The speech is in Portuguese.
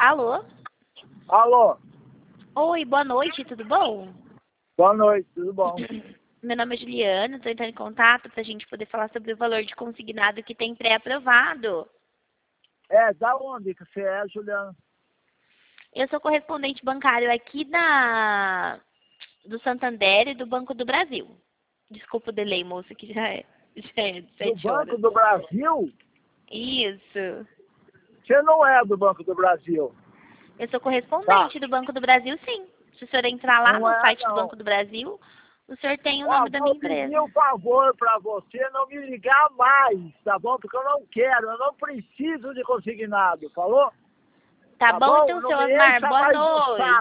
Alô? Alô? Oi, boa noite, tudo bom? Boa noite, tudo bom? Meu nome é Juliana, estou entrando em contato para a gente poder falar sobre o valor de consignado que tem pré-aprovado. Da onde que você é, Juliana? Eu sou correspondente bancário aqui do Santander e do Banco do Brasil. Desculpa o delay, moça, que já é de Do 7 Banco horas. do Brasil? Isso. Você não é do Banco do Brasil. Eu sou Tá. correspondente do Banco do Brasil, sim. Se o senhor entrar lá Não no é, site do não. Banco do Brasil, o senhor tem o Ó, nome da minha vou pedir empresa. um favor pra você não me ligar mais, tá bom? Porque eu não quero, eu não preciso de consignado, falou? Tá bom, então, Não seu me Osmar? encha Boa mais o saco. noite.